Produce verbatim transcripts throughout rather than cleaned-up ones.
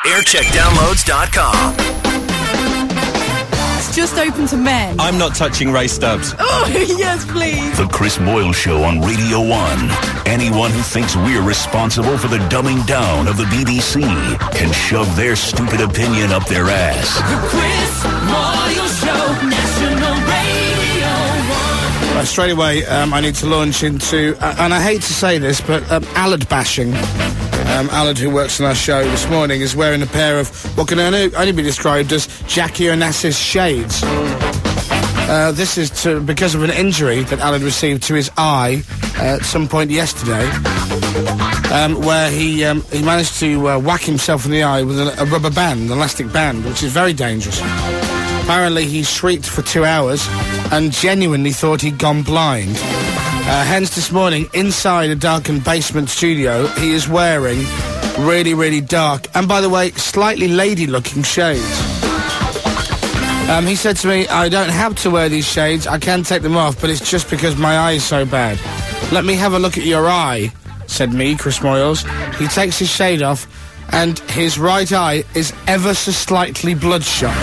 aircheck downloads dot com. It's just open to men. I'm not touching Ray Stubbs. Oh, yes, please. The Chris Moyle Show on Radio one. Anyone who thinks we're responsible for the dumbing down of the B B C can shove their stupid opinion up their ass. The Chris Moyle Show, National Radio one. Right, straight away, um, I need to launch into, uh, and I hate to say this, but um, Allard bashing. Um, Allard, who works on our show this morning, is wearing a pair of what can only, only be described as Jackie Onassis shades. Uh, this is to, because of an injury that Allard received to his eye uh, at some point yesterday, um, where he um, he managed to uh, whack himself in the eye with a, a rubber band, an elastic band, which is very dangerous. Apparently, he shrieked for two hours and genuinely thought he'd gone blind. Uh, hence, this morning, inside a darkened basement studio, he is wearing really, really dark, and by the way, slightly lady-looking shades. Um, he said to me, I don't have to wear these shades, I can take them off, but it's just because my eye is so bad. Let me have a look at your eye, said me, Chris Moyles. He takes his shade off, and his right eye is ever so slightly bloodshot.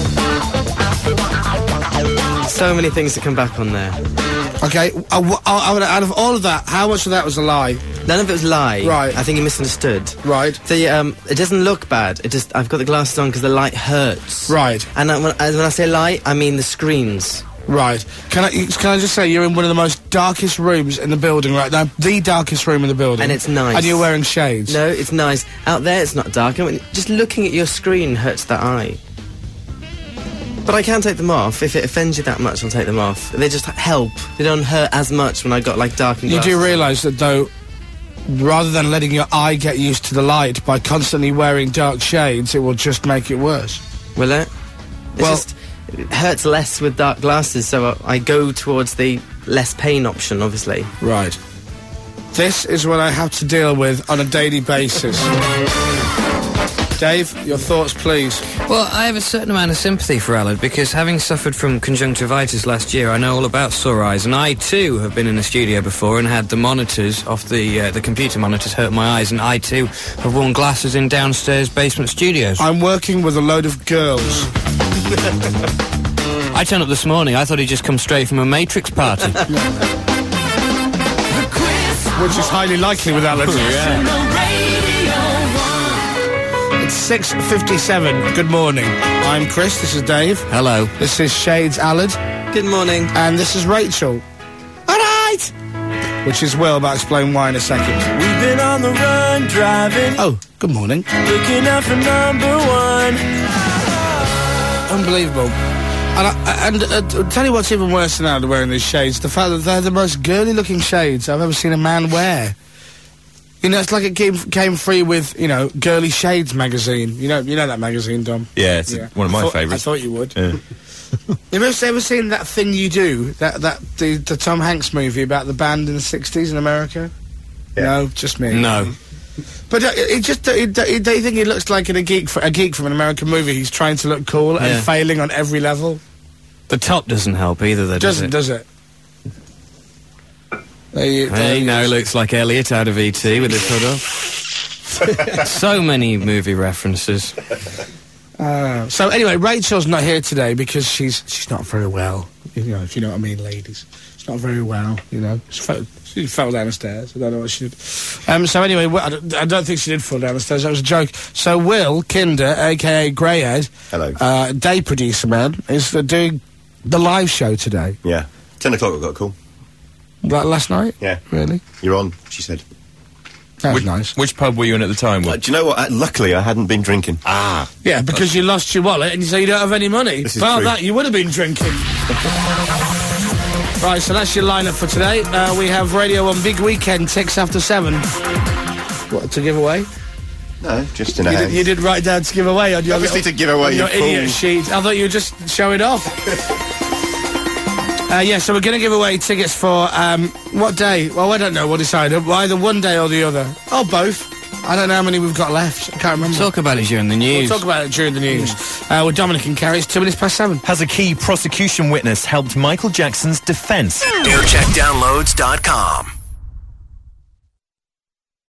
So many things to come back on there. Okay, uh, w- uh, out of all of that, how much of that was a lie? None of it was a lie. Right. I think he misunderstood. Right. The, um, it doesn't look bad. It just, I've got the glasses on because the light hurts. Right. And I, when, I, when I say light, I mean the screens. Right. Can I, can I just say, you're in one of the most darkest rooms in the building right now. The darkest room in the building. And it's nice. And you're wearing shades. No, it's nice. Out there, it's not dark. I mean, just looking at your screen hurts that eye. But I can take them off. If it offends you that much, I'll take them off. They just help. They don't hurt as much when I got, like, darkened You glasses. do realise that, though, rather than letting your eye get used to the light by constantly wearing dark shades, it will just make it worse. Will it? It's Well- just, it hurts less with dark glasses, so I, I go towards the less pain option, obviously. Right. This is what I have to deal with on a daily basis. Dave, your thoughts, please. Well, I have a certain amount of sympathy for Allard because having suffered from conjunctivitis last year, I know all about sore eyes, and I too have been in the studio before and had the monitors off the uh, the computer monitors hurt my eyes, and I too have worn glasses in downstairs basement studios. I'm working with a load of girls. I turned up this morning. I thought he'd just come straight from a Matrix party. Which is highly likely with Allard. It's six fifty-seven. Good morning. I'm Chris. This is Dave. Hello. This is Shades Allard. Good morning. And this is Rachel. All right. Which is Will, but I'll explain why in a second. We've been on the run, driving, Oh, good morning. looking out for number one. Unbelievable. And, I, and uh, tell you what's even worse than Allard wearing these shades, the fact that they're the most girly-looking shades I've ever seen a man wear. You know, it's like it came, came free with, you know, Girly Shades magazine. You know, you know that magazine, Dom? Yeah, it's one of my I thought, favourites. I thought you would. Yeah. Have you ever, ever seen That Thing You Do? That that the, the Tom Hanks movie about the band in the sixties in America? Yeah. No, just me. No. But uh, it just uh, it, it, they think he looks like a geek for, a geek from an American movie. He's trying to look cool Yeah. and failing on every level. The top doesn't help either, though, does Doesn't, it? does it? There you, there Hey, he now is. looks like Elliot out of E T with his hood off. So many movie references. Uh, so anyway, Rachel's not here today because she's she's not very well. You know, if you know what I mean, ladies. She's not very well. You know, she fell, she fell down the stairs. I don't know what she did. Um, so anyway, Wi- I don't, I don't think she did fall down the stairs. That was a joke. So Will Kinder, aka Greyhead, Hello. uh, day producer man, is uh, doing the live show today. Yeah. Ten o'clock I got a call. Like last night? Yeah. Really? You're on, she said. That was Which, nice. which pub were you in at the time? Uh, Will? do you know what? Uh, luckily I hadn't been drinking. Ah. Yeah, because you lost your wallet and you say you don't have any money. This is Well, true. that you would have been drinking. Right, so that's your lineup for today. Uh, we have Radio one Big Weekend, six after seven. What, to give away? No, just in a You did, house. you did write down to give away on your, Obviously to give away, on you your idiot fool. sheet. I thought you were just showing off. uh, yeah, so we're going to give away tickets for, um, what day? Well, I don't know, we'll decide. Either one day or the other. Or both. I don't know how many we've got left. I can't remember. Talk about it during the news. We'll talk about it during the news. Uh, with Dominic and Carrie, it's two minutes past seven. Has a key prosecution witness helped Michael Jackson's defence? aircheck downloads dot com.